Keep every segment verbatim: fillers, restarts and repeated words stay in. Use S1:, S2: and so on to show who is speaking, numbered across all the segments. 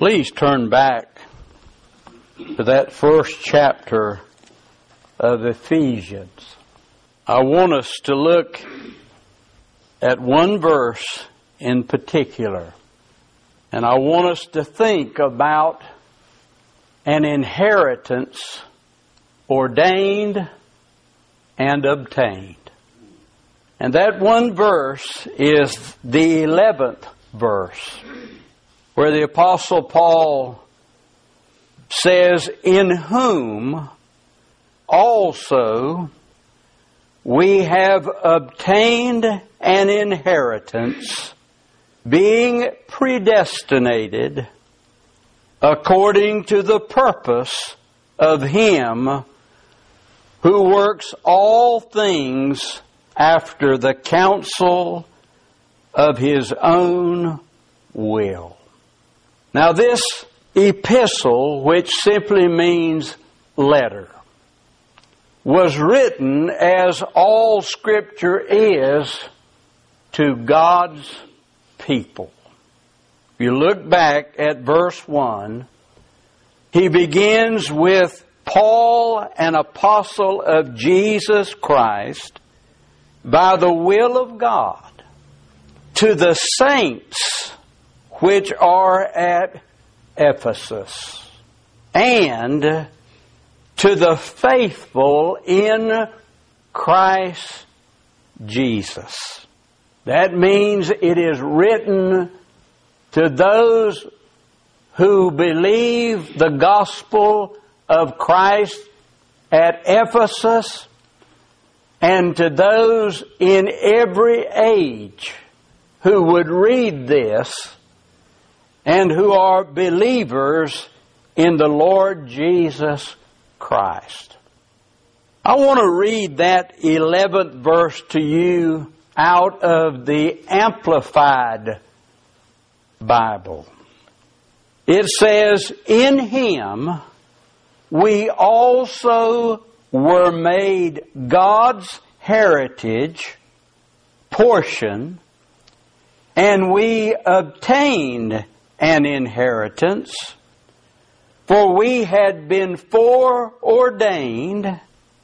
S1: Please turn back to that first chapter of Ephesians. I want us to look at one verse in particular, and I want us to think about an inheritance ordained and obtained. And that one verse is the eleventh verse, where the Apostle Paul says, "In whom also we have obtained an inheritance, being predestinated according to the purpose of Him who works all things after the counsel of His own will." Now this epistle, which simply means letter, was written, as all Scripture is, to God's people. If you look back at verse one, he begins with Paul, an apostle of Jesus Christ, by the will of God, to the saints which are at Ephesus, and to the faithful in Christ Jesus. That means it is written to those who believe the gospel of Christ at Ephesus, and to those in every age who would read this and who are believers in the Lord Jesus Christ. I want to read that eleventh verse to you out of the Amplified Bible. It says, "In Him we also were made God's heritage, portion, and we obtained an inheritance, for we had been foreordained,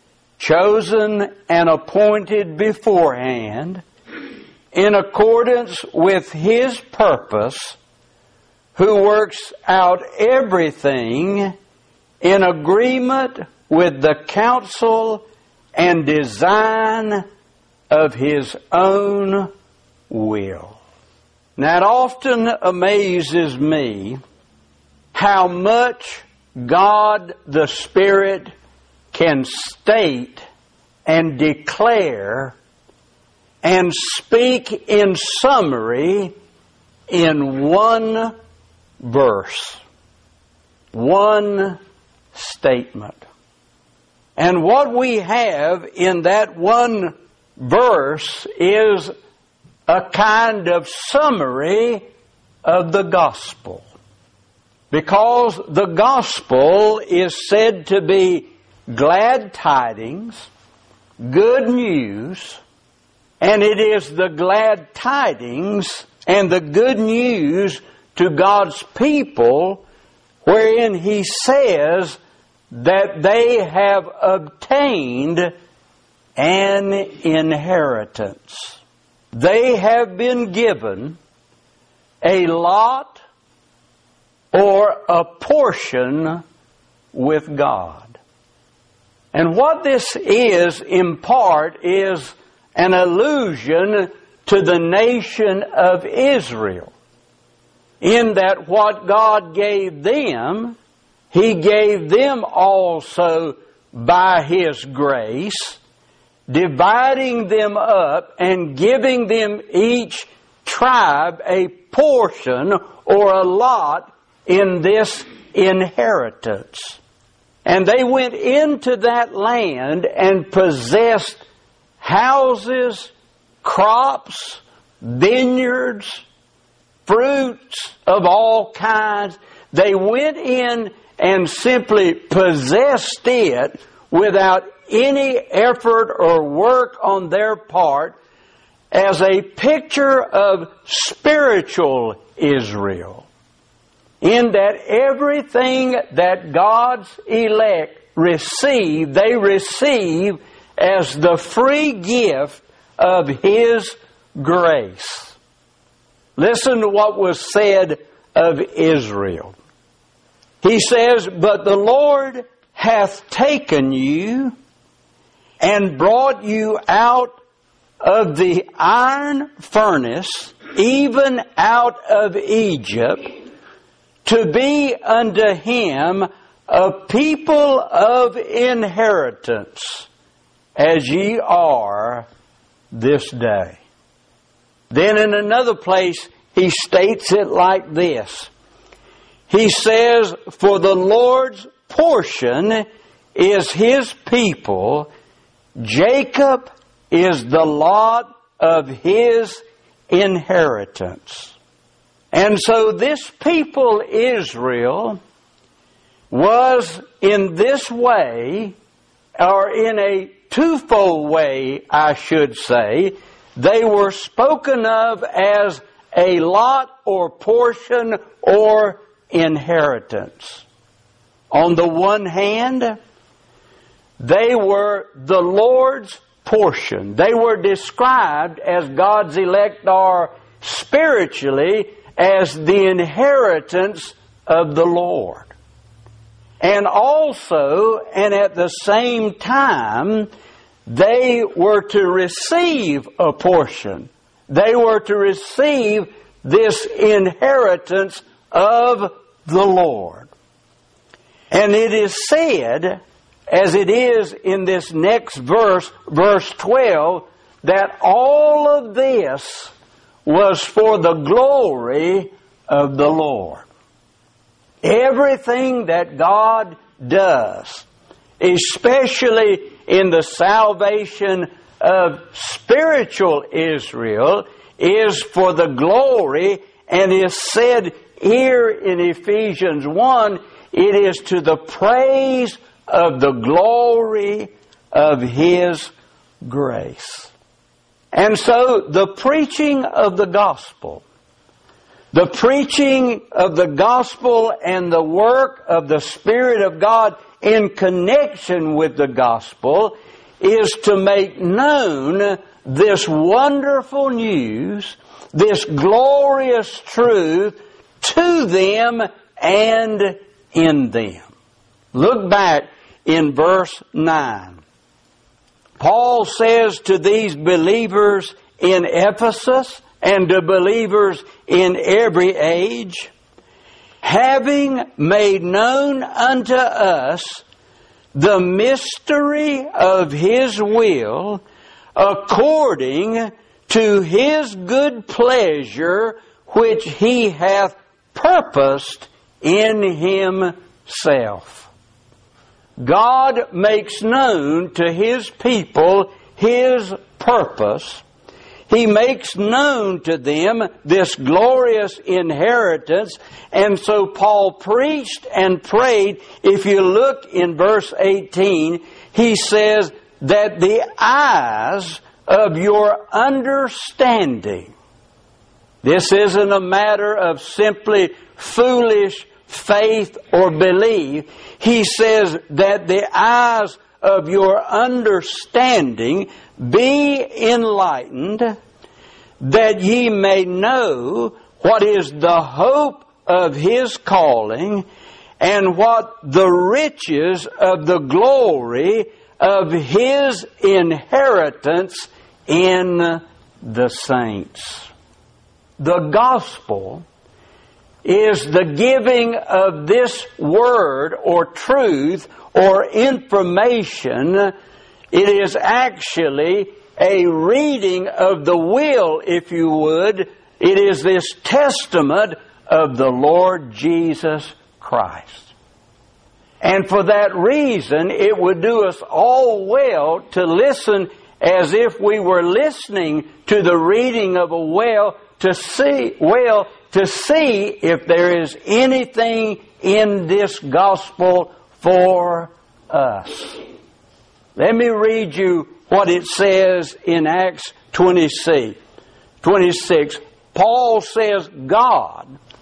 S1: chosen and appointed beforehand, in accordance with His purpose, who works out everything in agreement with the counsel and design of His own will." Now, it often amazes me how much God the Spirit can state and declare and speak in summary in one verse, one statement. And what we have in that one verse is a kind of summary of the gospel. Because the gospel is said to be glad tidings, good news, and it is the glad tidings and the good news to God's people wherein He says that they have obtained an inheritance. They have been given a lot or a portion with God. And what this is, in part, is an allusion to the nation of Israel, in that what God gave them, He gave them also by His grace, dividing them up and giving them each tribe a portion or a lot in this inheritance. And they went into that land and possessed houses, crops, vineyards, fruits of all kinds. They went in and simply possessed it without any effort or work on their part, as a picture of spiritual Israel. in that everything that God's elect receive, they receive as the free gift of His grace. Listen to what was said of Israel. He says, "But the Lord hath taken you and brought you out of the iron furnace, even out of Egypt, to be unto Him a people of inheritance, as ye are this day." Then in another place, he states it like this. He says, "For the Lord's portion is His people, Jacob is the lot of His inheritance." And so this people, Israel, was in this way, or in a twofold way, I should say, they were spoken of as a lot or portion or inheritance. On the one hand, they were the Lord's portion. They were described as God's elect are spiritually as the inheritance of the Lord. And also, and at the same time, they were to receive a portion. They were to receive this inheritance of the Lord. And it is said, as it is in this next verse, verse twelve, that all of this was for the glory of the Lord. Everything that God does, especially in the salvation of spiritual Israel, is for the glory, and is said here in Ephesians one, it is to the praise of the glory of His grace. And so the preaching of the gospel, the preaching of the gospel and the work of the Spirit of God in connection with the gospel is to make known this wonderful news, this glorious truth to them and in them. Look back in verse nine. Paul says to these believers in Ephesus and to believers in every age, "Having made known unto us the mystery of His will, according to His good pleasure, which He hath purposed in Himself." God makes known to His people His purpose. He makes known to them this glorious inheritance. And so Paul preached and prayed. If you look in verse eighteen, he says that the eyes of your understanding. This isn't a matter of simply foolish faith or belief. He says that the eyes of your understanding be enlightened, that ye may know what is the hope of His calling, and what the riches of the glory of His inheritance in the saints. The gospel is the giving of this word or truth or information. It is actually a reading of the will, if you would. It is this testament of the Lord Jesus Christ. And for that reason, it would do us all well to listen as if we were listening to the reading of a well to see, well, to see if there is anything in this gospel for us. Let me read you what it says in Acts twenty-six. Paul says, "God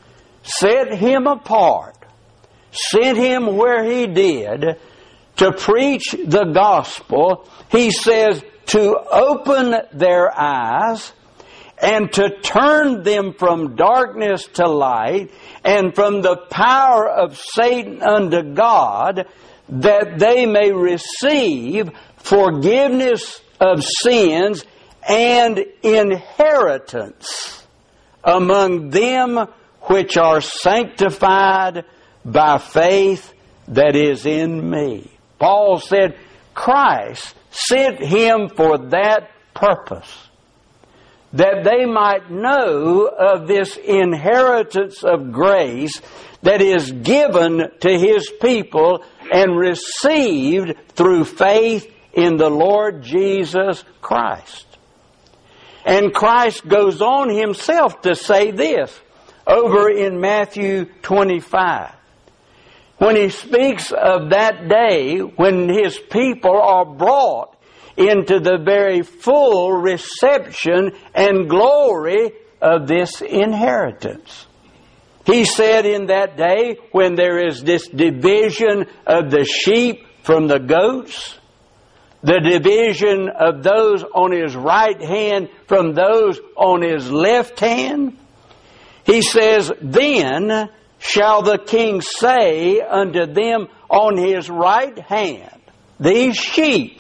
S1: set Him apart, sent Him where He did to preach the gospel, He says to open their eyes and to turn them from darkness to light and from the power of Satan unto God, that they may receive forgiveness of sins and inheritance among them which are sanctified by faith that is in me. Paul said Christ sent Him for that purpose, that they might know of this inheritance of grace that is given to His people and received through faith in the Lord Jesus Christ. And Christ goes on Himself to say this over in Matthew twenty-five. When He speaks of that day when His people are brought into the very full reception and glory of this inheritance. He said in that day when there is this division of the sheep from the goats, the division of those on His right hand from those on His left hand, He says, then shall the King say unto them on His right hand, these sheep,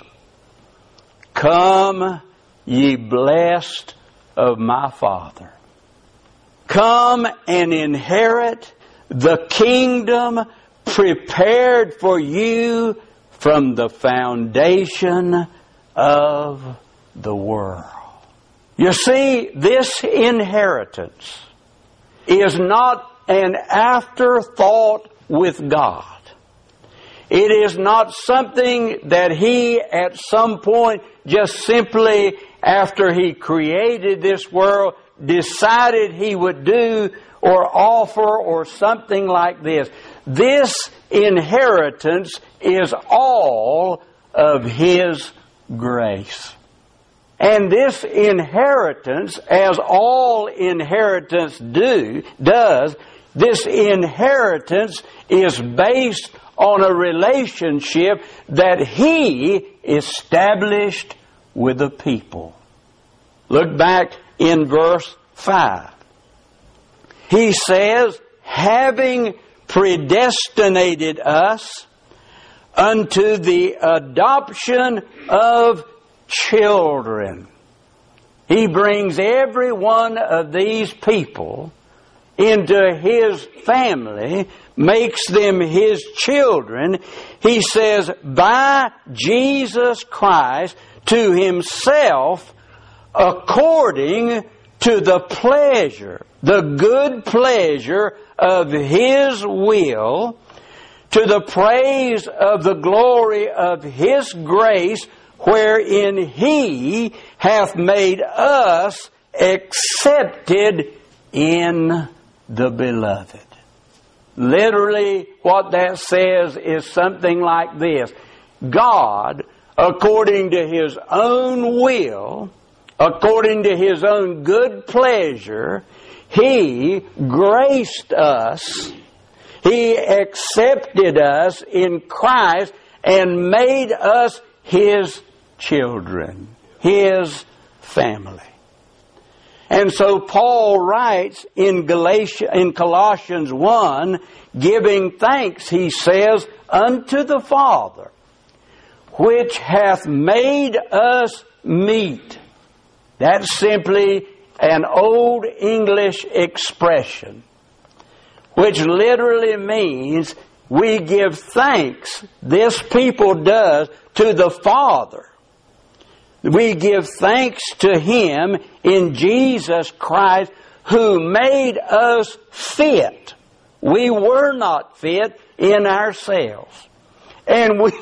S1: come, ye blessed of my Father. Come and inherit the kingdom prepared for you from the foundation of the world. You see, this inheritance is not an afterthought with God. It is not something that He at some point just simply after He created this world decided He would do or offer or something like this. This inheritance is all of His grace. And this inheritance, as all inheritance do, does, this inheritance is based on a relationship that He established with the people. Look back in verse five. He says, having predestinated us unto the adoption of children. He brings every one of these people into His family, makes them His children. He says, by Jesus Christ to Himself, according to the pleasure, the good pleasure of His will, to the praise of the glory of His grace, wherein He hath made us accepted in the Beloved. Literally, what that says is something like this. God, according to His own will, according to His own good pleasure, He graced us, He accepted us in Christ and made us His children, His family. And so Paul writes in Galatia, in Colossians one, giving thanks, he says, unto the Father, which hath made us meet. That's simply an old English expression, which literally means we give thanks, this people does, to the Father. We give thanks to Him in Jesus Christ, who made us fit. We were not fit in ourselves. And we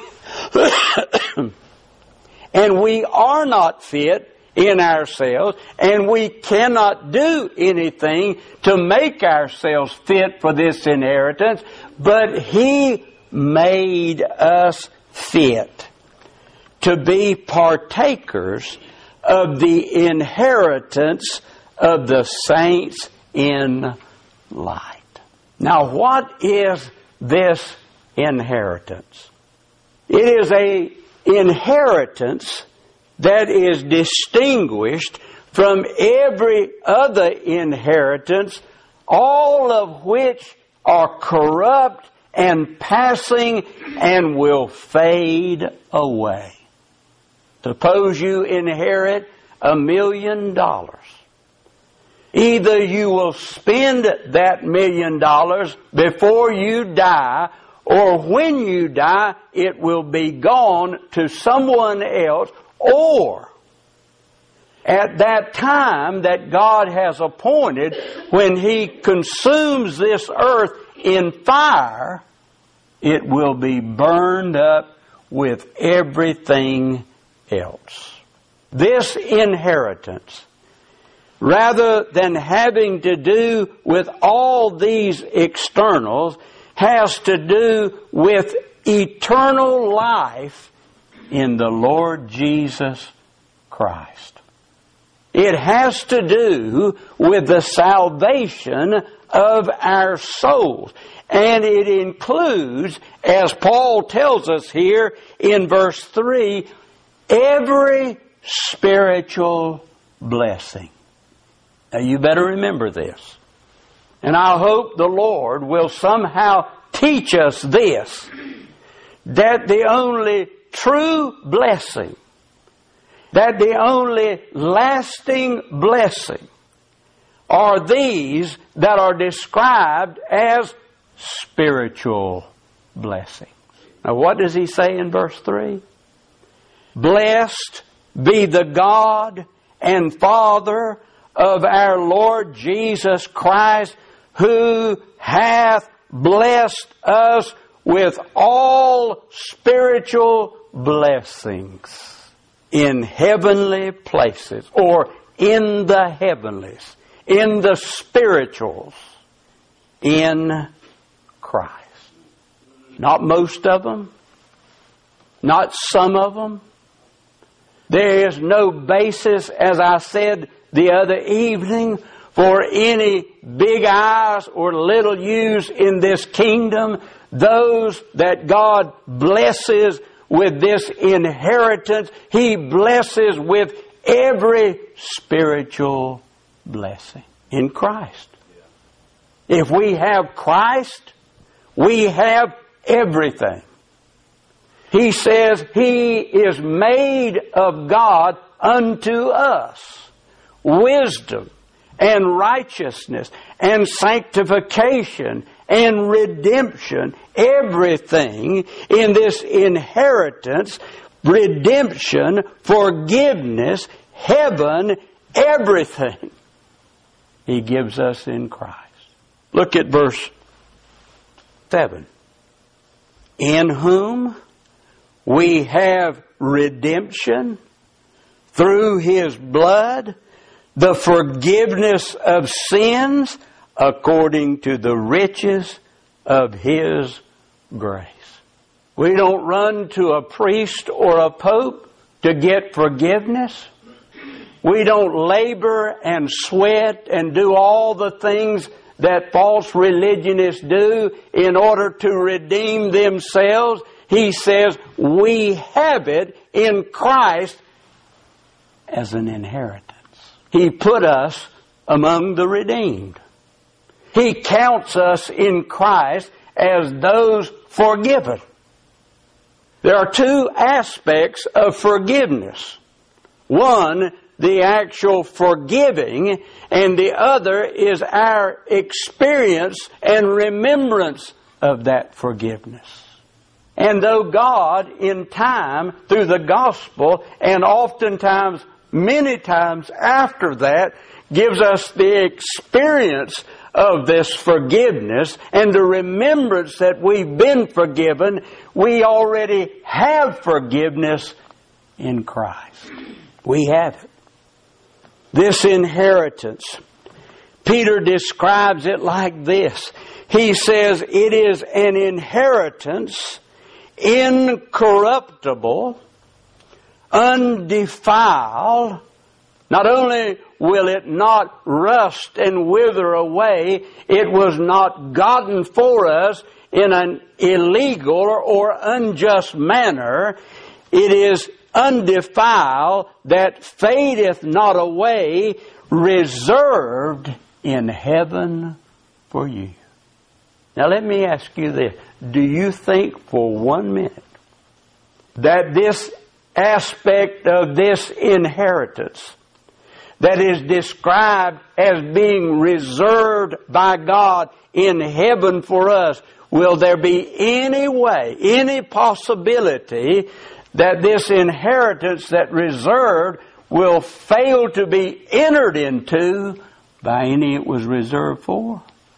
S1: and we are not fit in ourselves, and we cannot do anything to make ourselves fit for this inheritance, but He made us fit to be partakers of the inheritance of the saints in light. Now, what is this inheritance? It is a inheritance that is distinguished from every other inheritance, all of which are corrupt and passing and will fade away. Suppose you inherit a million dollars. Either you will spend that million dollars before you die, or when you die, it will be gone to someone else, or at that time that God has appointed, when He consumes this earth in fire, it will be burned up with everything else. This inheritance, rather than having to do with all these externals, has to do with eternal life in the Lord Jesus Christ. It has to do with the salvation of our souls. And it includes, as Paul tells us here in verse three, every spiritual blessing. Now you better remember this. And I hope the Lord will somehow teach us this, that the only true blessing, that the only lasting blessing are these that are described as spiritual blessings. Now what does he say in verse three? Blessed be the God and Father of our Lord Jesus Christ, who hath blessed us with all spiritual blessings in heavenly places, or in the heavenlies, in the spirituals, in Christ. Not most of them, not some of them. There is no basis, as I said the other evening, for any big I's or little U's in this kingdom. Those that God blesses with this inheritance, He blesses with every spiritual blessing in Christ. If we have Christ, we have everything. He says He is made of God unto us wisdom and righteousness and sanctification and redemption, everything in this inheritance, redemption, forgiveness, heaven, everything He gives us in Christ. Look at verse seven. In whom we have redemption through His blood, the forgiveness of sins according to the riches of His grace. We don't run to a priest or a pope to get forgiveness. We don't labor and sweat and do all the things that false religionists do in order to redeem themselves. He says we have it in Christ as an inheritance. He put us among the redeemed. He counts us in Christ as those forgiven. There are two aspects of forgiveness. One, the actual forgiving, and the other is our experience and remembrance of that forgiveness. And though God, in time, through the gospel, and oftentimes, many times after that, gives us the experience of this forgiveness and the remembrance that we've been forgiven, we already have forgiveness in Christ. We have it. This inheritance, Peter describes it like this. He says it is an inheritance incorruptible, undefiled. Not only will it not rust and wither away. It was not gotten for us in an illegal or unjust manner. It is undefiled, that fadeth not away, reserved in heaven for you. Now let me ask you this. Do you think for one minute that this aspect of this inheritance that is described as being reserved by God in heaven for us, will there be any way, any possibility that this inheritance that reserved will fail to be entered into by any it was reserved for?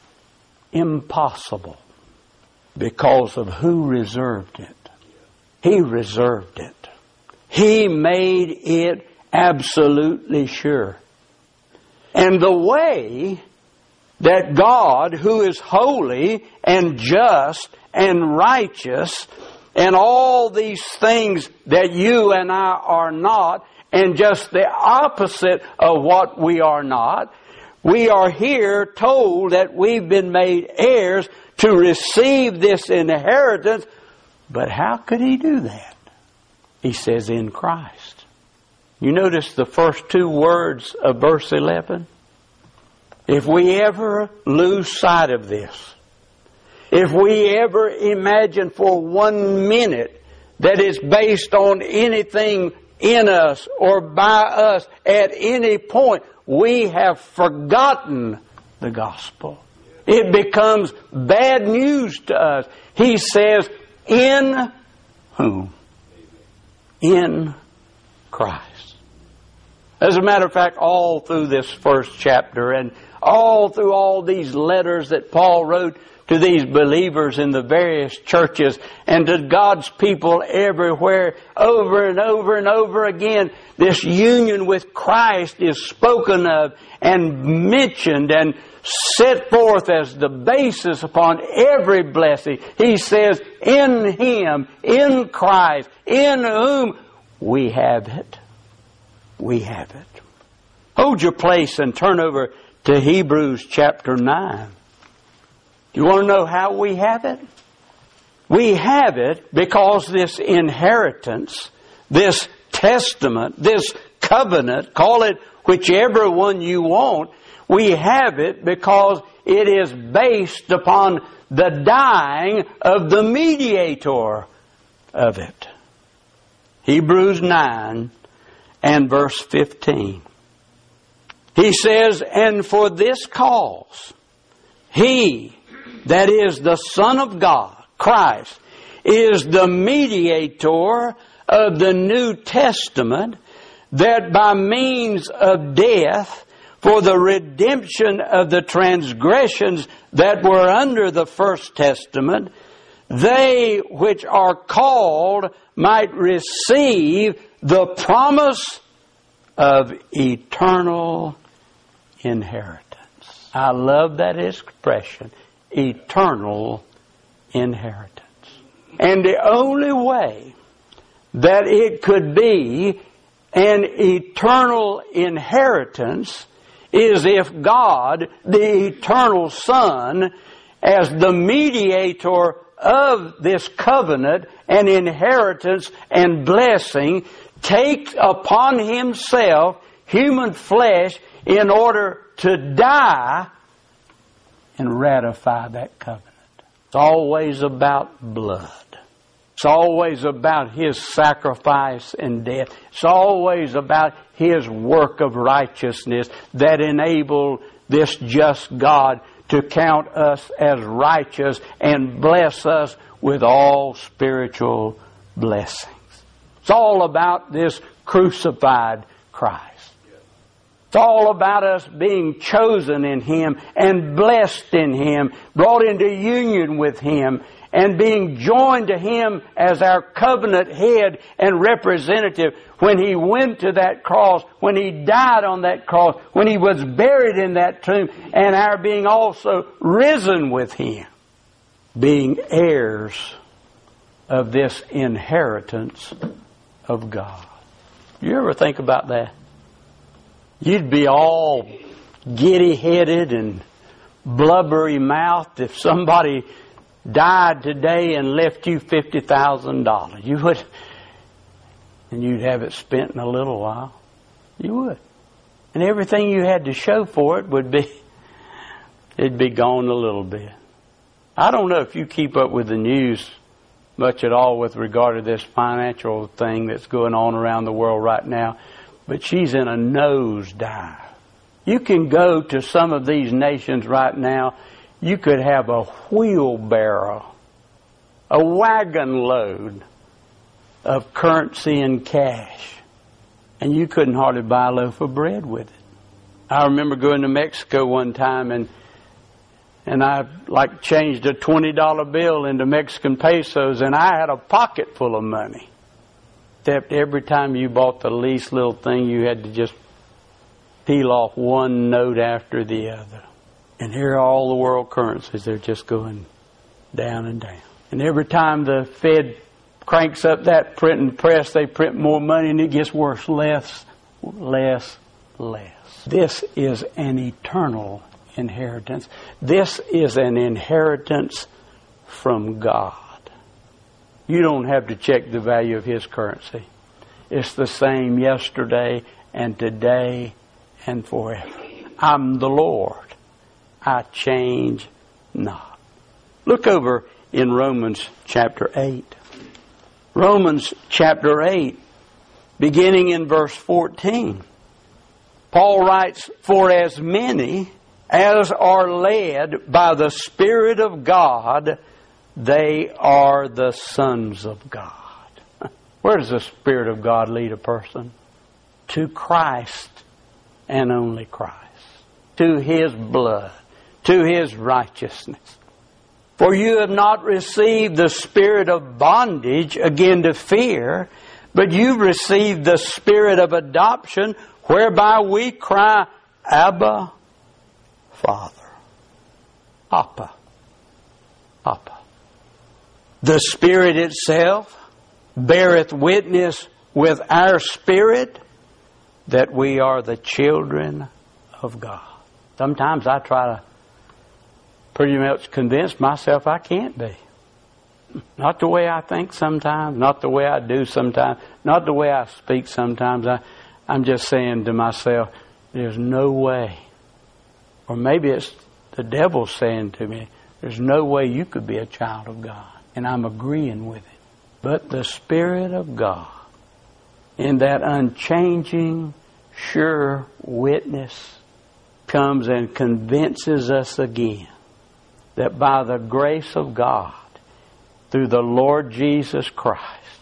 S1: Impossible. Because of who reserved it. He reserved it. He made it absolutely sure. And the way that God, who is holy and just and righteous, and all these things that you and I are not, and just the opposite of what we are not, we are here told that we've been made heirs to receive this inheritance. But how could He do that? He says, in Christ. You notice the first two words of verse eleven? If we ever lose sight of this, if we ever imagine for one minute that it's based on anything in us or by us at any point, we have forgotten the gospel. It becomes bad news to us. He says, in whom? In Christ. As a matter of fact, all through this first chapter and all through all these letters that Paul wrote to these believers in the various churches and to God's people everywhere, over and over and over again, this union with Christ is spoken of and mentioned and set forth as the basis upon every blessing. He says, in Him, in Christ, in whom we have it. We have it. Hold your place and turn over to Hebrews chapter nine. You want to know how we have it? We have it because this inheritance, this testament, this covenant, call it whichever one you want, we have it because it is based upon the dying of the mediator of it. Hebrews nine and verse fifteen. He says, and for this cause, He, that is the Son of God, Christ, is the mediator of the New Testament, that by means of death, for the redemption of the transgressions that were under the first testament, they which are called might receive the promise of eternal inheritance. I love that expression, eternal inheritance. And the only way that it could be an eternal inheritance is if God, the eternal Son, as the mediator of this covenant and inheritance and blessing, takes upon Himself human flesh in order to die and ratify that covenant. It's always about blood. It's always about His sacrifice and death. It's always about His work of righteousness that enabled this just God to count us as righteous and bless us with all spiritual blessings. It's all about this crucified Christ. It's all about us being chosen in Him and blessed in Him, brought into union with Him, and being joined to Him as our covenant head and representative when He went to that cross, when He died on that cross, when He was buried in that tomb, and our being also risen with Him, being heirs of this inheritance of God. You ever think about that? You'd be all giddy-headed and blubbery-mouthed if somebody died today and left you fifty thousand dollars. You would, and you'd have it spent in a little while. You would. And everything you had to show for it would be, it'd be gone a little bit. I don't know if you keep up with the news much at all with regard to this financial thing that's going on around the world right now, but she's in a nosedive. You can go to some of these nations right now, you could have a wheelbarrow, a wagon load of currency and cash, and you couldn't hardly buy a loaf of bread with it. I remember going to Mexico one time, and and I like changed a twenty dollar bill into Mexican pesos, and I had a pocket full of money. Except every time you bought the least little thing, you had to just peel off one note after the other. And here are all the world currencies. They're just going down and down. And every time the Fed cranks up that printing press, they print more money, and it gets worse. Less, less, less. This is an eternal inheritance. This is an inheritance from God. You don't have to check the value of His currency. It's the same yesterday and today and forever. I'm the Lord. I change not. Look over in Romans chapter eight. Romans chapter eight, beginning in verse fourteen. Paul writes, "For as many as are led by the Spirit of God, they are the sons of God." Where does the Spirit of God lead a person? To Christ and only Christ. To His blood. To His righteousness. For you have not received the spirit of bondage again to fear, but you've received the spirit of adoption, whereby we cry, Abba, Father. Appa. Appa. The Spirit itself beareth witness with our spirit that we are the children of God. Sometimes I try to pretty much convince myself I can't be. Not the way I think sometimes, not the way I do sometimes, not the way I speak sometimes. I, I'm just saying to myself, there's no way. Or maybe it's the devil saying to me, there's no way you could be a child of God. And I'm agreeing with it. But the Spirit of God, in that unchanging, sure witness, comes and convinces us again that by the grace of God, through the Lord Jesus Christ,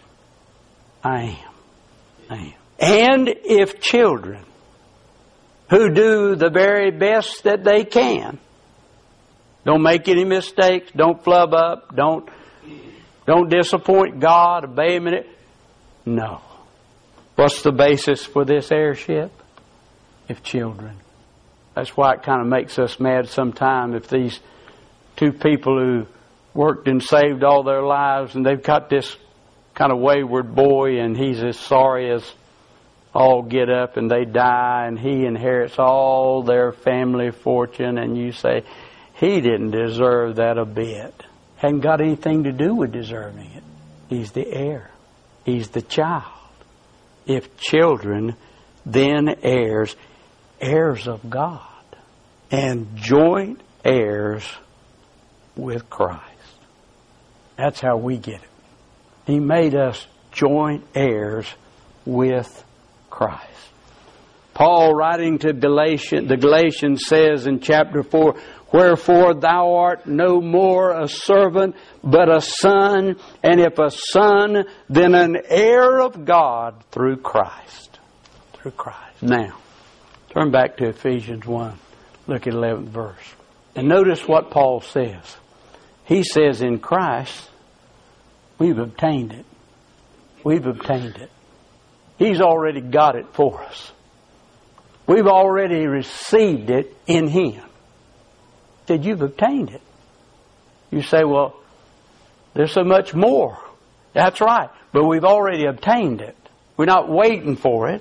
S1: I am. I am. And if children who do the very best that they can, don't make any mistakes, don't flub up, don't, don't disappoint God, obey Him in it. No. What's the basis for this heirship? If children. That's why it kind of makes us mad sometimes if these two people who worked and saved all their lives and they've got this kind of wayward boy and he's as sorry as all get up and they die and he inherits all their family fortune and you say, he didn't deserve that a bit. Hadn't got anything to do with deserving it. He's the heir. He's the child. If children, then heirs, heirs of God and joint heirs with Christ. That's how we get it. He made us joint heirs with Christ. Paul, writing to Galatians, the Galatians, says in chapter four, "Wherefore thou art no more a servant, but a son, and if a son, then an heir of God through Christ." Through Christ. Now, turn back to Ephesians one. Look at eleventh verse. And notice what Paul says. He says in Christ, we've obtained it. We've obtained it. He's already got it for us. We've already received it in Him. He said, you've obtained it. You say, well, there's so much more. That's right. But we've already obtained it. We're not waiting for it.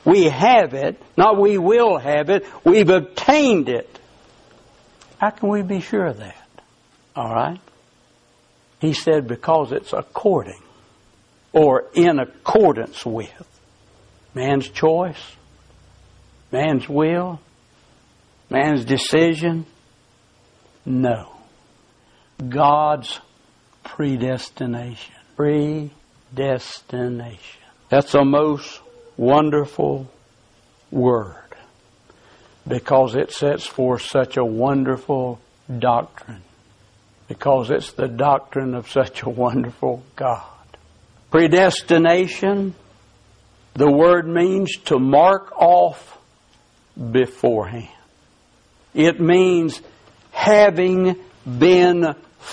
S1: We have it, not we will have it. We've obtained it. How can we be sure of that? All right? He said because it's according or in accordance with man's choice, man's will, man's decision. No. God's predestination. Predestination. That's a most wonderful word because it sets forth such a wonderful doctrine. Because it's the doctrine of such a wonderful God. Predestination, the word means to mark off beforehand. It means having been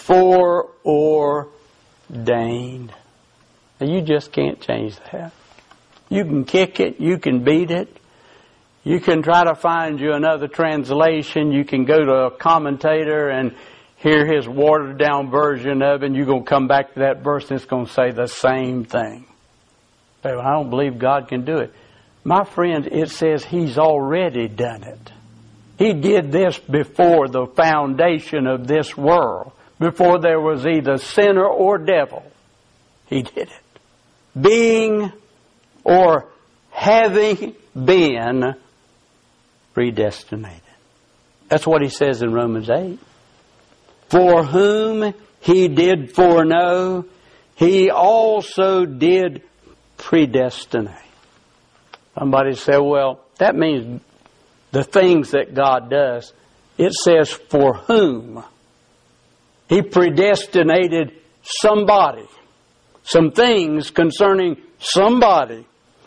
S1: foreordained. Now you just can't change that. You can kick it, you can beat it, you can try to find you another translation, you can go to a commentator and hear his watered down version of it, and you're going to come back to that verse and it's going to say the same thing. Say, well, I don't believe God can do it. My friend, it says He's already done it. He did this before the foundation of this world, before there was either sinner or devil. He did it. Being or having been predestinated. That's what he says in Romans eight. For whom He did foreknow, He also did predestinate. Somebody said, well, that means the things that God does. It says for whom. He predestinated somebody. Some things concerning somebody.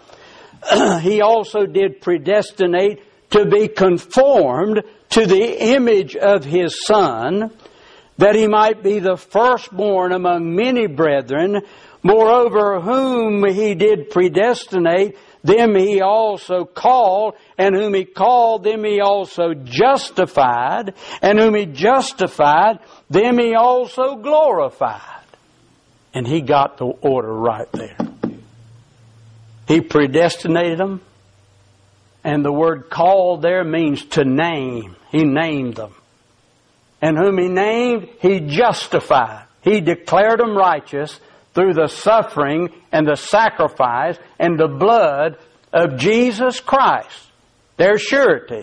S1: He also did predestinate to be conformed to the image of His Son, that He might be the firstborn among many brethren. Moreover, whom He did predestinate, them He also called, and whom He called, them He also justified, and whom He justified, them He also glorified. And He got the order right there. He predestinated them, and the word called there means to name. He named them. And whom He named, He justified. He declared them righteous through the suffering and the sacrifice and the blood of Jesus Christ. Their surety.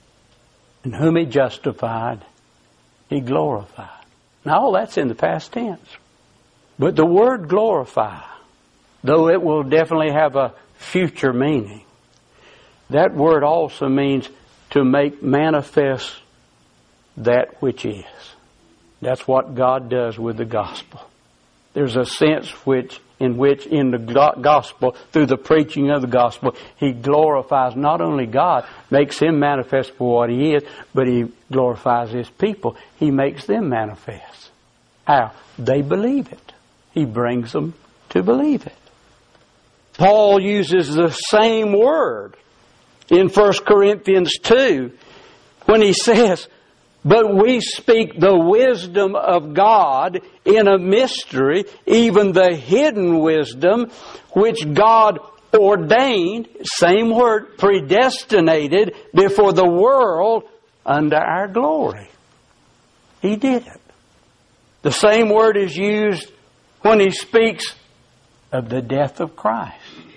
S1: And whom He justified, He glorified. Now all that's in the past tense. But the word glorify, though it will definitely have a future meaning, that word also means to make manifest that which is. That's what God does with the gospel. There's a sense which, in which in the gospel, through the preaching of the gospel, He glorifies not only God, makes Him manifest for what He is, but He glorifies His people. He makes them manifest. How? They believe it. He brings them to believe it. Paul uses the same word in First Corinthians two when he says, but we speak the wisdom of God in a mystery, even the hidden wisdom, which God ordained, same word, predestinated before the world unto our glory. He did it. The same word is used when he speaks of the death of Christ.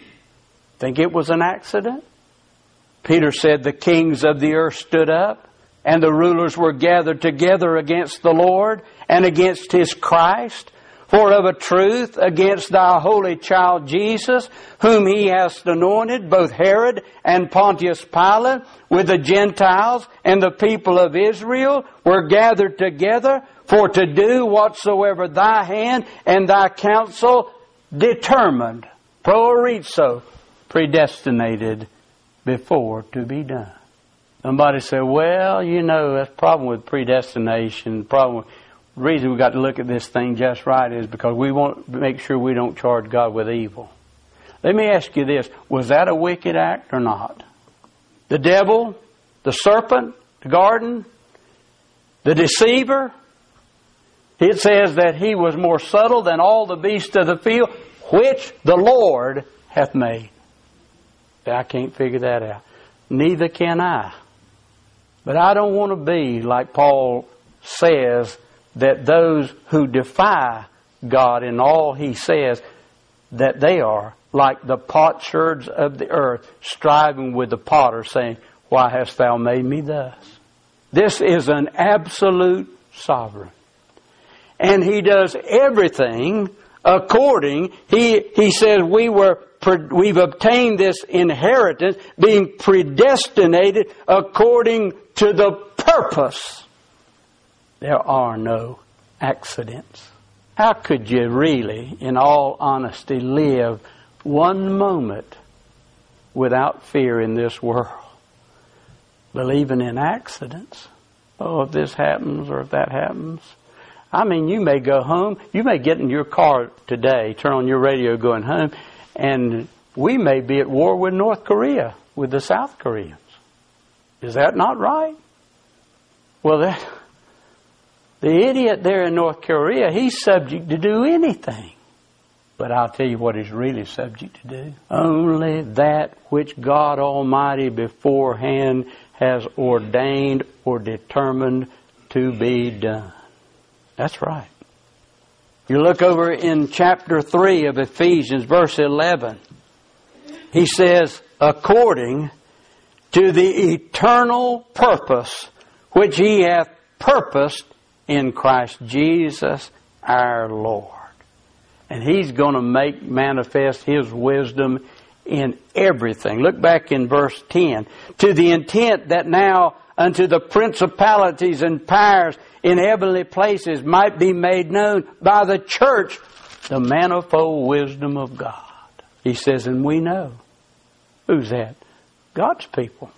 S1: Think it was an accident? Peter said the kings of the earth stood up, and the rulers were gathered together against the Lord and against His Christ. For of a truth, against thy holy child Jesus, whom He hath anointed, both Herod and Pontius Pilate, with the Gentiles and the people of Israel, were gathered together for to do whatsoever thy hand and thy counsel determined, proorizo, predestinated before to be done. Somebody said, well, you know, that's the problem with predestination. The problem, the reason we've got to look at this thing just right is because we want to make sure we don't charge God with evil. Let me ask you this. Was that a wicked act or not? The devil, the serpent, the garden, the deceiver. It says that he was more subtle than all the beasts of the field, which the Lord hath made. I can't figure that out. Neither can I. But I don't want to be, like Paul says, that those who defy God in all He says, that they are like the potsherds of the earth, striving with the potter, saying, why hast thou made me thus? This is an absolute sovereign. And He does everything according, He, he says we were, we've obtained this inheritance, being predestinated according to the purpose. There are no accidents. How could you really, in all honesty, live one moment without fear in this world? Believing in accidents. Oh, if this happens or if that happens. I mean, you may go home, you may get in your car today, turn on your radio going home, and we may be at war with North Korea, with the South Koreans. Is that not right? Well, that, the idiot there in North Korea, he's subject to do anything. But I'll tell you what he's really subject to do. Only that which God Almighty beforehand has ordained or determined to be done. That's right. You look over in chapter three of Ephesians, verse eleven. He says, according to the eternal purpose which He hath purposed in Christ Jesus our Lord. And He's going to make manifest His wisdom in everything. Look back in verse ten. To the intent that now unto the principalities and powers in heavenly places might be made known by the church the manifold wisdom of God. He says, and we know. Who's that? God's people.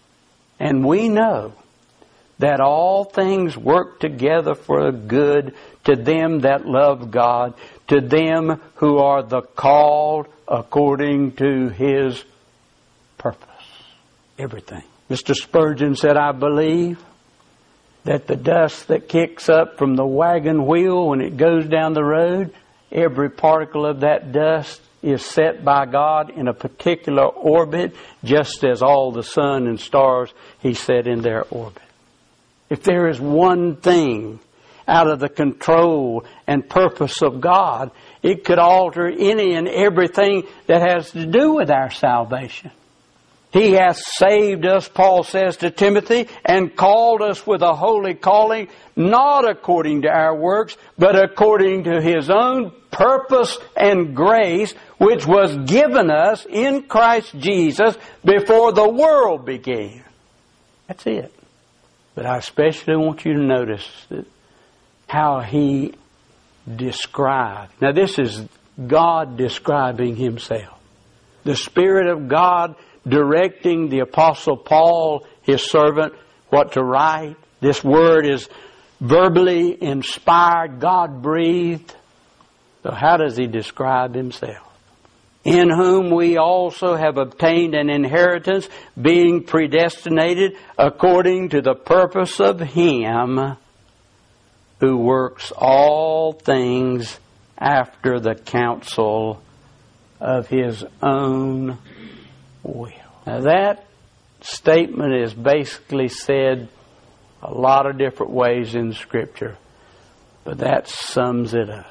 S1: And we know that all things work together for good to them that love God, to them who are the called according to His purpose. Everything. Mister Spurgeon said, I believe that the dust that kicks up from the wagon wheel when it goes down the road, every particle of that dust is set by God in a particular orbit, just as all the sun and stars He set in their orbit. If there is one thing out of the control and purpose of God, it could alter any and everything that has to do with our salvation. He hath saved us, Paul says to Timothy, and called us with a holy calling, not according to our works, but according to His own purpose and grace, which was given us in Christ Jesus before the world began. That's it. But I especially want you to notice that how He described. Now this is God describing Himself. The Spirit of God directing the Apostle Paul, his servant, what to write. This word is verbally inspired, God-breathed. So how does He describe Himself? In whom we also have obtained an inheritance, being predestinated according to the purpose of Him who works all things after the counsel of His own will. Now that statement is basically said a lot of different ways in Scripture, but that sums it up.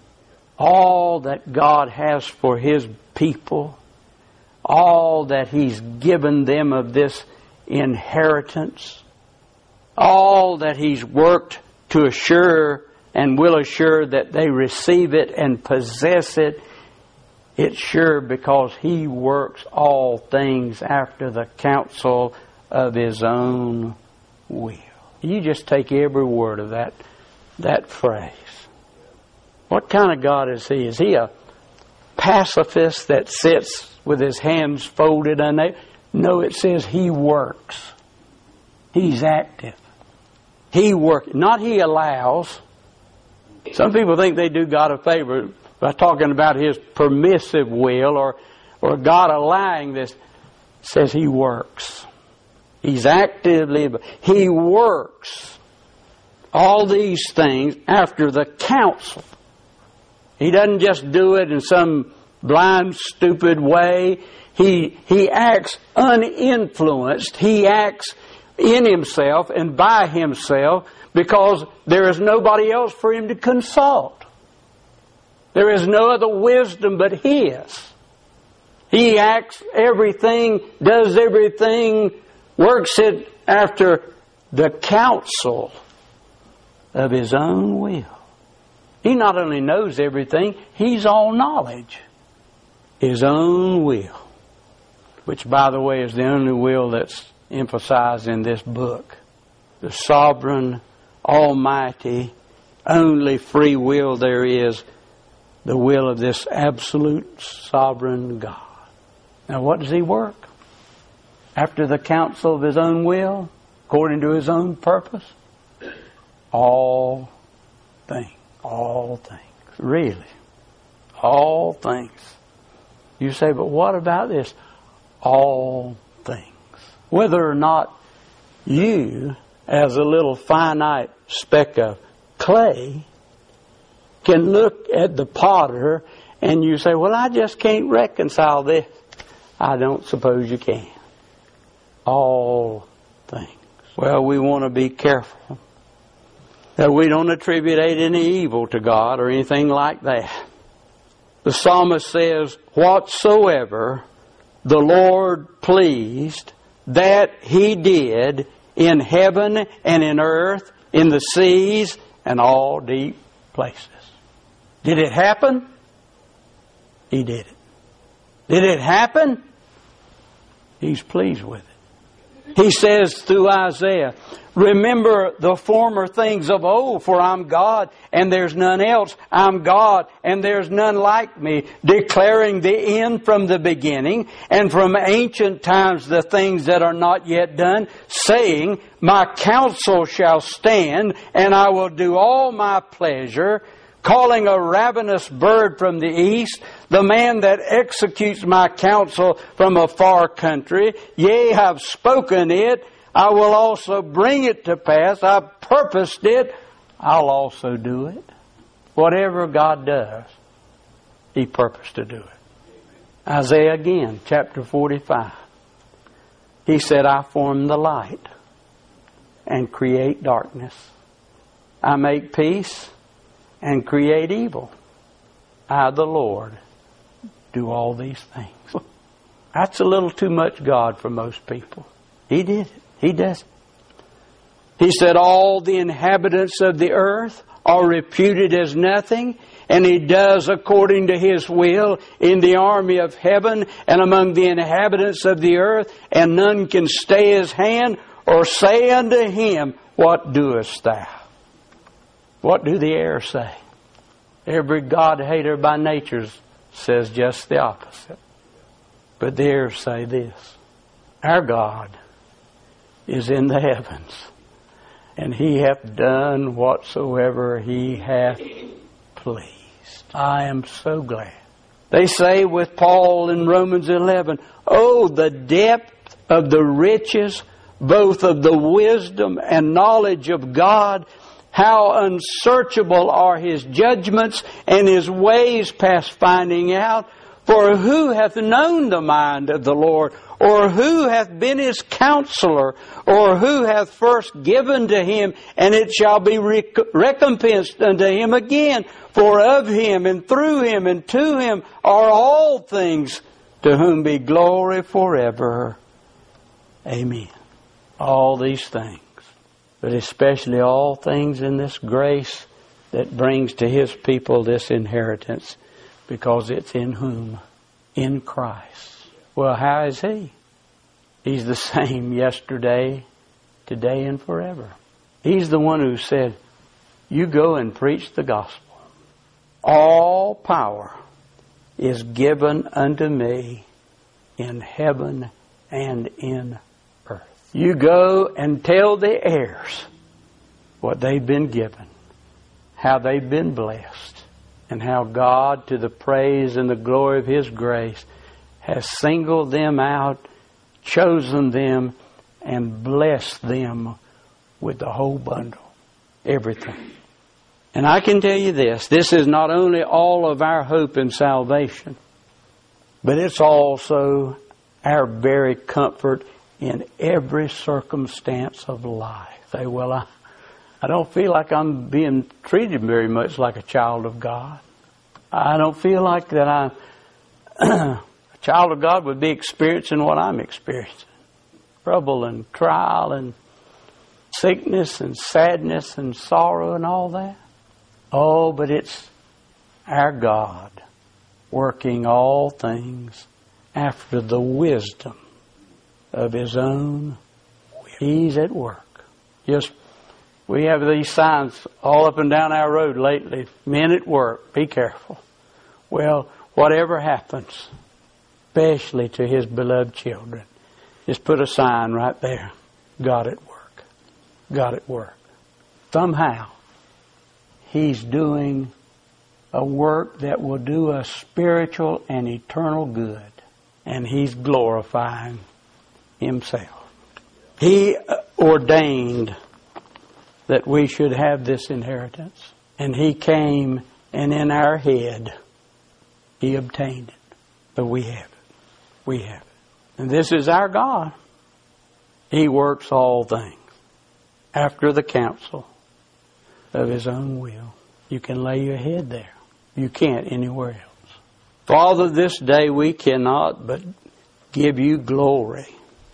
S1: All that God has for His people, all that He's given them of this inheritance, all that He's worked to assure and will assure that they receive it and possess it, it's sure because He works all things after the counsel of His own will. You just take every word of that, that phrase. What kind of God is He? Is He a pacifist that sits with his hands folded under? No, it says He works. He's active. He works. Not He allows. Some people think they do God a favor by talking about His permissive will or, or God allowing this. It says He works. He's actively, He works all these things after the counsel. He doesn't just do it in some blind, stupid way. He, he acts uninfluenced. He acts in himself and by himself because there is nobody else for him to consult. There is no other wisdom but his. He acts everything, does everything, works it after the counsel of his own will. He not only knows everything, he's all knowledge. His own will. Which, by the way, is the only will that's emphasized in this book. The sovereign, almighty, only free will there is, the will of this absolute sovereign God. Now, what does he work? After the counsel of his own will, according to his own purpose? All things. All things. Really. All things. You say, but what about this? All things. Whether or not you, as a little finite speck of clay, can look at the potter and you say, well, I just can't reconcile this. I don't suppose you can. All things. Well, we want to be careful that we don't attribute any evil to God or anything like that. The psalmist says, whatsoever the Lord pleased, that He did in heaven and in earth, in the seas, and all deep places. Did it happen? He did it. Did it happen? He's pleased with it. He says through Isaiah, remember the former things of old, for I'm God and there's none else. I'm God and there's none like me, declaring the end from the beginning and from ancient times the things that are not yet done, saying, my counsel shall stand and I will do all my pleasure, calling a ravenous bird from the east, the man that executes my counsel from a far country. Yea, I have spoken it, I will also bring it to pass. I've purposed it, I'll also do it. Whatever God does, He purposed to do it. Isaiah again, chapter forty-five. He said, I form the light and create darkness. I make peace and create evil. I, the Lord, do all these things. That's a little too much God for most people. He did it. He does it. He said, all the inhabitants of the earth are reputed as nothing, and He does according to His will in the army of heaven and among the inhabitants of the earth, and none can stay His hand or say unto Him, what doest thou? What do the air say? Every God-hater by nature says just the opposite. But the air say this, our God is in the heavens, and He hath done whatsoever He hath pleased. I am so glad. They say with Paul in Romans eleven, oh, the depth of the riches, both of the wisdom and knowledge of God, how unsearchable are His judgments and His ways past finding out. For who hath known the mind of the Lord? Or who hath been His counselor? Or who hath first given to Him, and it shall be rec- recompensed unto Him again? For of Him and through Him and to Him are all things, to whom be glory forever. Amen. All these things, but especially all things in this grace that brings to His people this inheritance, because it's in whom? In Christ. Well, how is He? He's the same yesterday, today, and forever. He's the one who said, you go and preach the gospel. All power is given unto me in heaven and in earth. You go and tell the heirs what they've been given, how they've been blessed, and how God, to the praise and the glory of His grace, has singled them out, chosen them, and blessed them with the whole bundle. Everything. And I can tell you this, this is not only all of our hope in salvation, But it's also our very comfort in every circumstance of life. Say, well, I, I don't feel like I'm being treated very much like a child of God. I don't feel like that I, a child of God would be experiencing what I'm experiencing. Trouble and trial and sickness and sadness and sorrow and all that. Oh, but it's our God working all things after the wisdom of His own will. He's at work. Just, we have these signs all up and down our road lately. Men at work, be careful. Well, whatever happens, especially to His beloved children, just put a sign right there. God at work. God at work. Somehow, He's doing a work that will do us spiritual and eternal good. And He's glorifying Himself. He ordained that we should have this inheritance. And He came, and in our head, He obtained it. But we have it. We have it. And this is our God. He works all things after the counsel of His own will. You can lay your head there. You can't anywhere else. Father, this day we cannot but give You glory.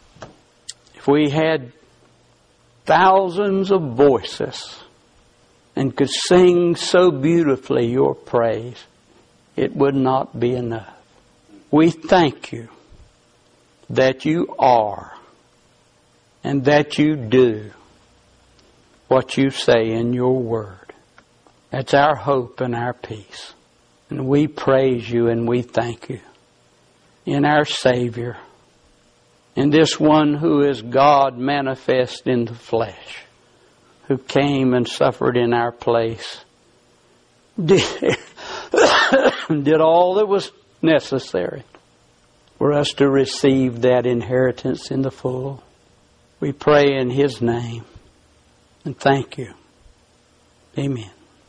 S1: If we had thousands of voices and could sing so beautifully Your praise, it would not be enough. We thank You that You are and that You do what You say in Your Word. That's our hope and our peace. And we praise You and we thank You in our Savior, in this one who is God manifest in the flesh, who came and suffered in our place, did, did all that was necessary for us to receive that inheritance in the full. We pray in His name and thank You. Amen.